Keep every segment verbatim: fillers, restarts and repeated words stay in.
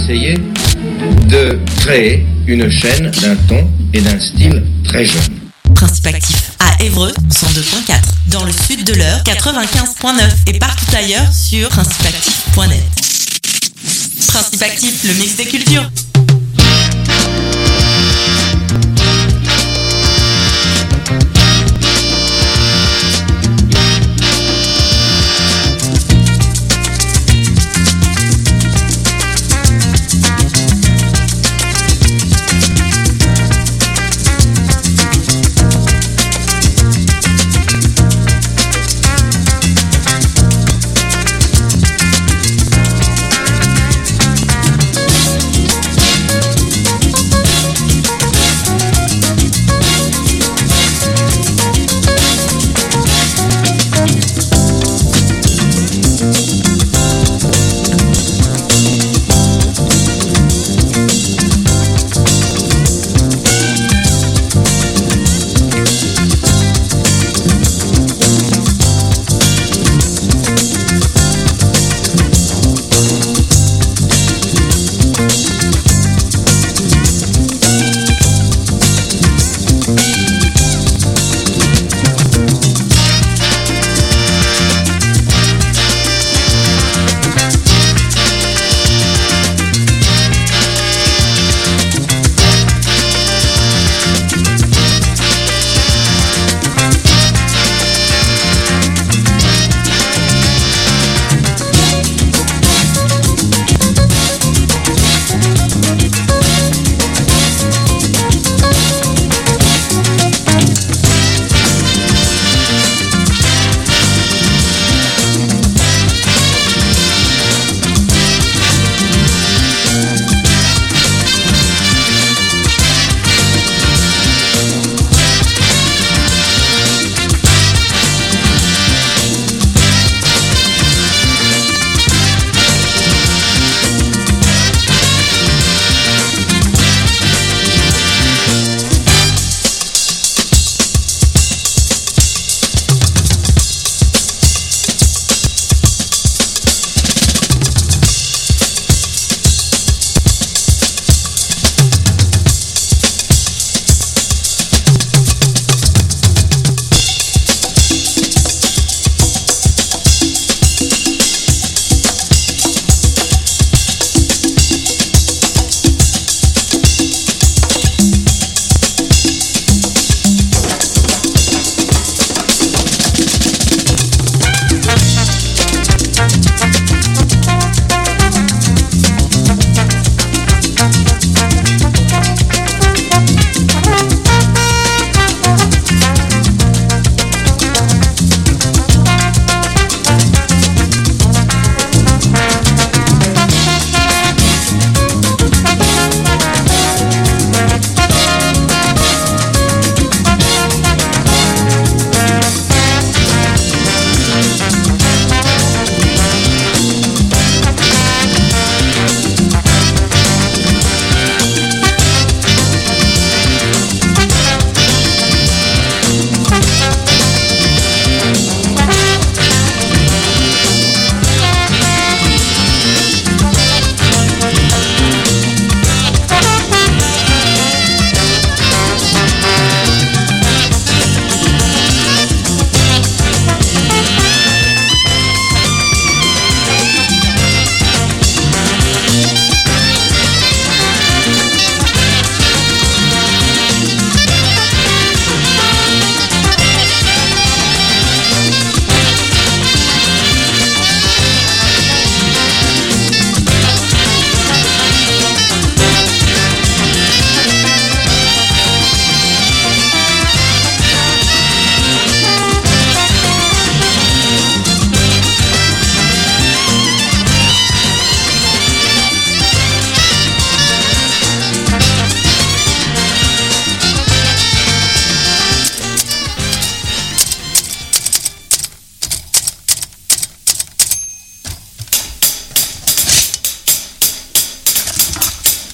essayé de créer une chaîne d'un ton et d'un style très jeune. Principe Actif à Évreux, cent deux virgule quatre, dans le sud de l'Eure, quatre-vingt-quinze virgule neuf et partout ailleurs sur principe actif point net. Principe Actif, le mix des cultures.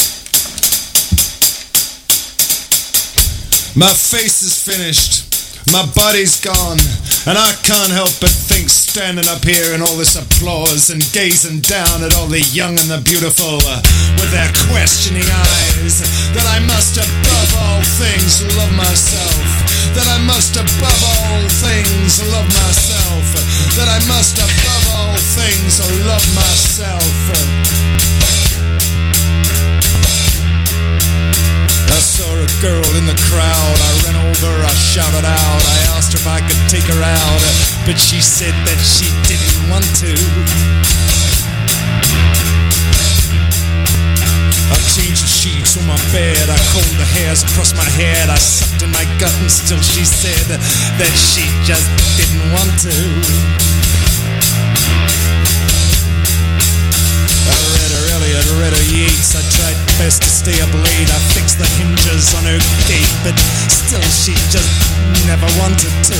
My face is finished. My body's gone, and I can't help but think, standing up here in all this applause and gazing down at all the young and the beautiful uh, with their questioning eyes, that I must above all things love myself, that I must above all things love myself, that I must above all things love myself. I saw a girl in the crowd, I ran over, I shouted out, I asked her if I could take her out, but she said that she didn't want to. I changed the sheets on my bed, I combed the hairs across my head, I sucked in my gut and still she said that she just didn't want to. I read her Eliot, read her Yeats, I tried best to stay up late, I fixed the hinges on her gate, but still she just never wanted to.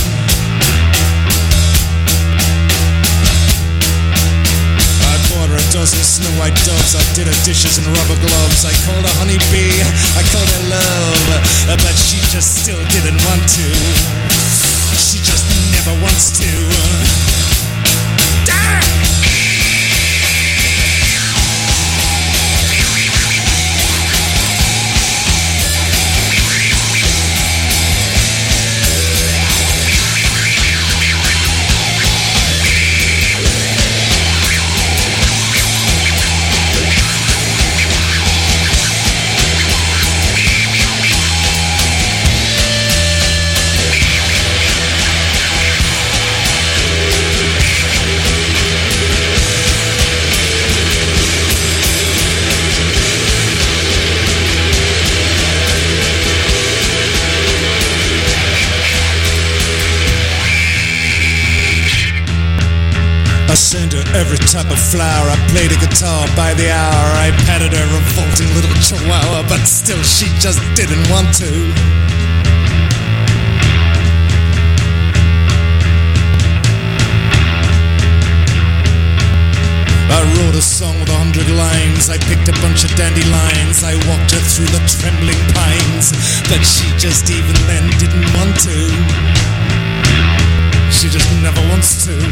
I bought her a dozen Snow White doves, I did her dishes in rubber gloves, I called her honeybee, I called her love, but she just still didn't want to. She just never wants to. Damn! I sent her every type of flower, I played a guitar by the hour, I patted her revolting little chihuahua, but still she just didn't want to. I wrote a song with a hundred lines, I picked a bunch of dandelions, I walked her through the trembling pines, but she just even then didn't want to. She just never wants to.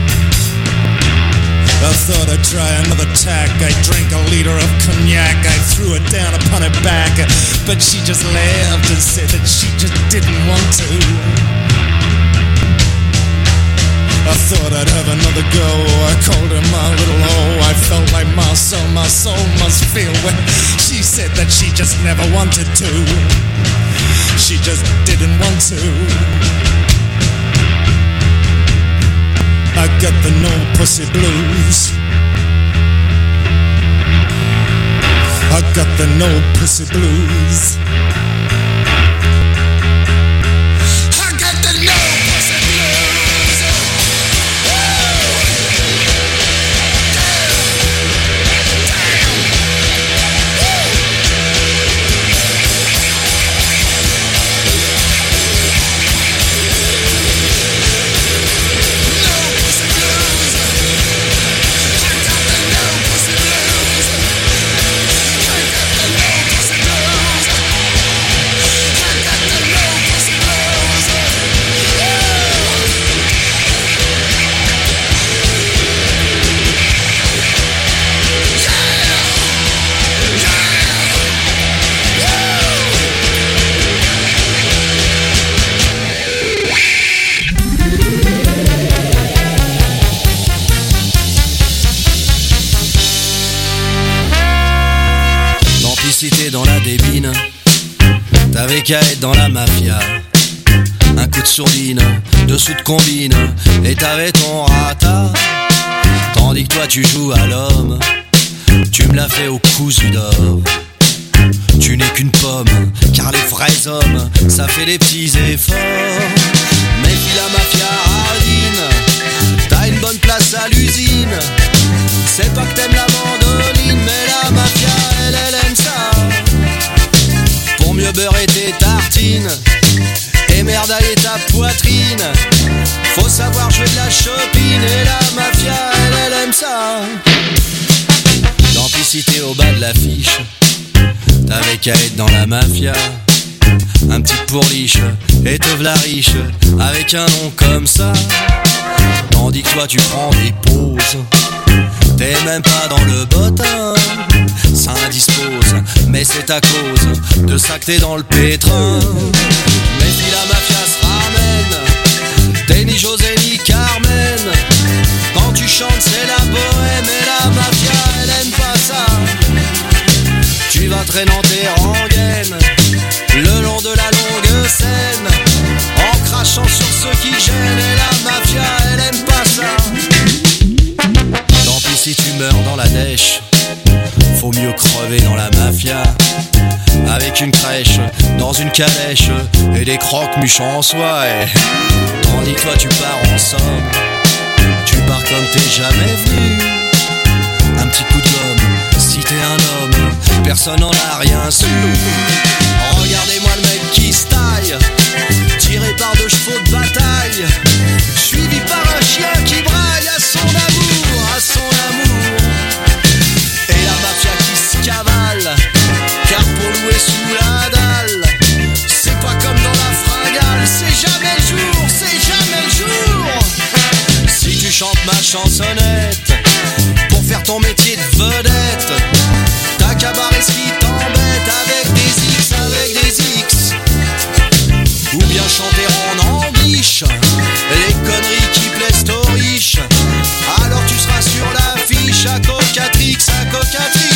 I thought I'd try another tack, I drank a liter of cognac, I threw it down upon her back, but she just laughed and said that she just didn't want to. I thought I'd have another go, I called her my little hoe, I felt like my soul, my soul must feel when she said that she just never wanted to. She just didn't want to. I got the no pussy blues. I got the no pussy blues. I got the no pussy blues. Dans la débine, t'avais qu'à être dans la mafia. Un coup de sourdine, dessous de combine, et t'avais ton rata. Tandis que toi tu joues à l'homme, tu me l'as fait au cousu d'or. Tu n'es qu'une pomme, car les vrais hommes, ça fait des petits efforts. Méfie la mafia hardine, t'as une bonne place à l'usine. C'est pas que t'aimes la mandoline, mais la mafia, elle, elle aime ça. Pour mieux beurrer tes tartines, émerdailler ta poitrine, faut savoir jouer de la chopine. Et la mafia, elle, elle aime ça. L'amplicité au bas de l'affiche, t'avais qu'à être dans la mafia. un petit pourliche, et te v'la riche, avec un nom comme ça. Tandis que toi tu prends des pauses, t'es même pas dans le bottin. Ça indispose, mais c'est à cause de ça que t'es dans le pétrin. Mais puis la mafia se ramène, t'es ni José ni Carmen. Quand tu chantes c'est la bohème, et la mafia elle aime pas ça. Tu vas traînant tes rengaines le long de la longue scène, en crachant sur ceux qui gênent, et la mafia elle aime pas ça. Tant pis si tu meurs dans la dèche, faut mieux crever dans la mafia, avec une crèche dans une calèche et des croque-muches en soie. Et tandis que toi tu pars en somme, tu pars comme t'es jamais venu. Un petit coup de gomme, si t'es un homme, personne n'en a rien su. Regardez-moi le mec qui se taille, tiré par deux chevaux de bataille, suivi par un chien qui braille à son amour, à son amour. Et la mafia qui se cavale, car pour louer sous la dalle, c'est pas comme dans la fringale, c'est jamais le jour, c'est jamais le jour. Si tu chantes ma chansonnette pour faire ton métier de vedette, t'as qu'à barrer ce qui t'embête avec des X, avec des X. Ou bien chanter en anglish les conneries qui plaisent aux riches. Alors tu seras sur l'affiche à Cocatrix, à Cocatrix.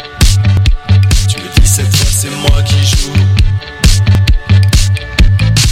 Tu me dis cette fois c'est moi qui joue.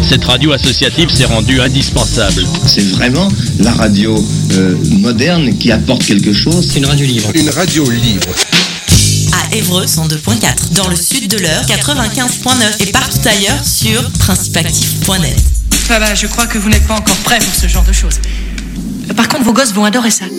cette radio associative s'est rendue indispensable. C'est vraiment la radio euh, moderne qui apporte quelque chose. C'est une radio libre. Une radio libre. À Évreux cent deux point quatre, dans le sud de l'Eure quatre-vingt-quinze point neuf et partout ailleurs sur principe actif point net. Ah bah, je crois que vous n'êtes pas encore prêts pour ce genre de choses. Par contre, vos gosses vont adorer ça.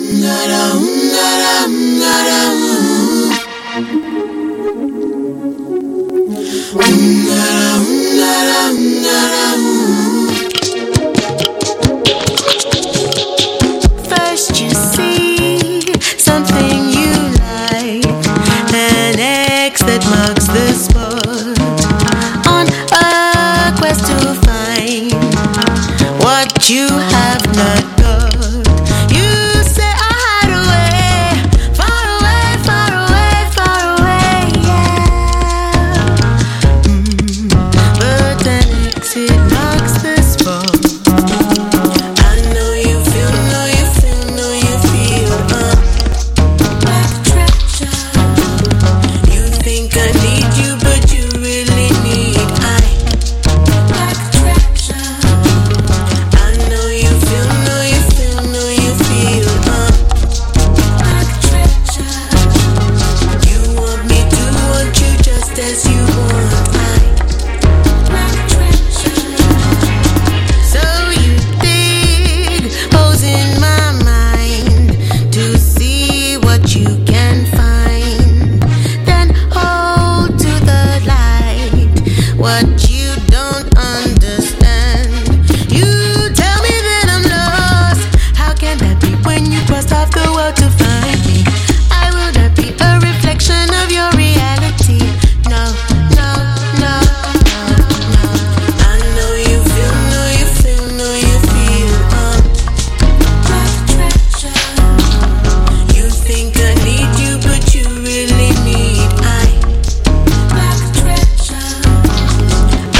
First you see something you like, an X that marks the spot, on a quest to find what you have not got. You say I hide away, far away, far away, far away, yeah. Mm, but an exit marks the spot. I know you feel, know you feel, know you feel, uh, like treasure. You think I need you, but you really need I, like treasure. I know you feel, know you feel, know you feel, uh, like treasure. You want me to want you just as you want I, like treasure. So you dig holes in my mind to see what you can find, then hold to the light what you don't understand. You tell me that I'm lost. How can that be when you crossed off the world to find me? I will not be a reflection of your reality. No, no, no, no, no. I know you feel, know you feel, know you feel, uh, like treasure. You think I need you, but you really need I, like treasure.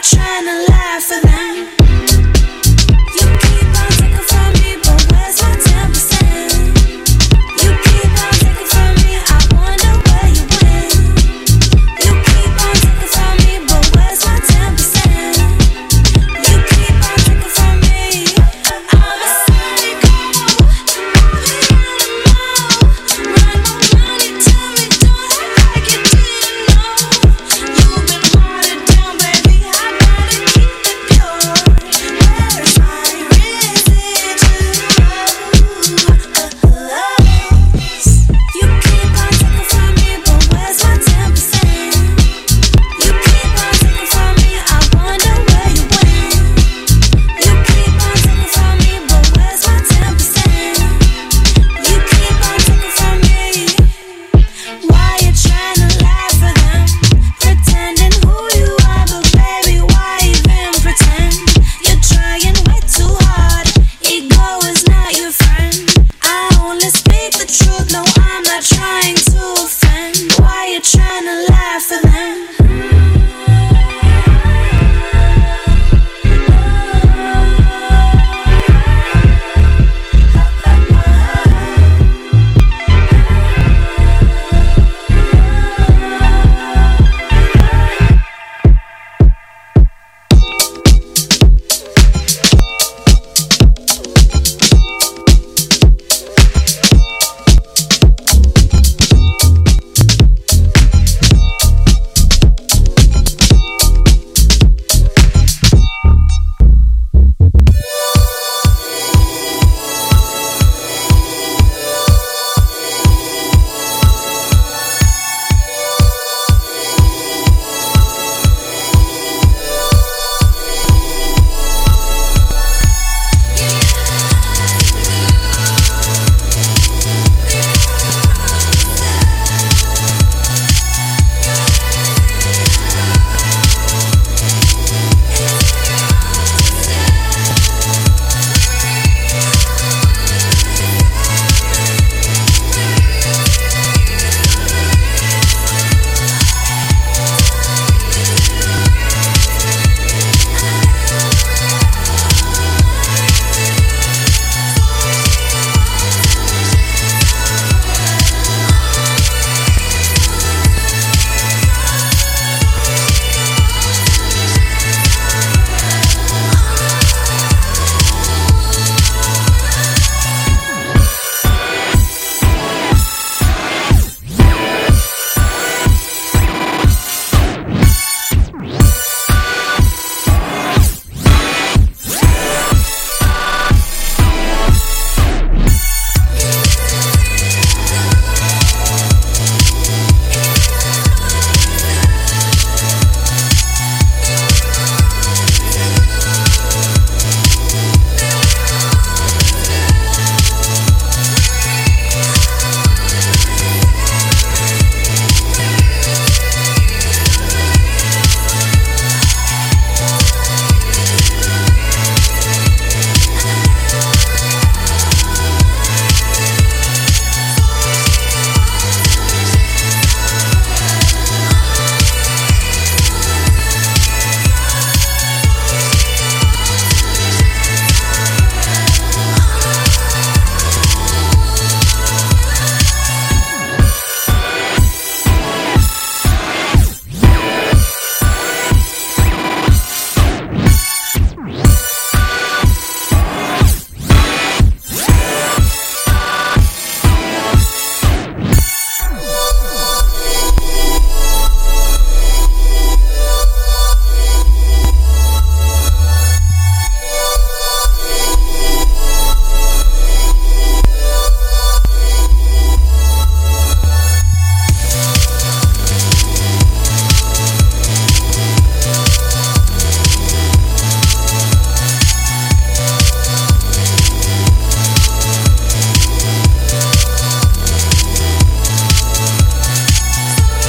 trying to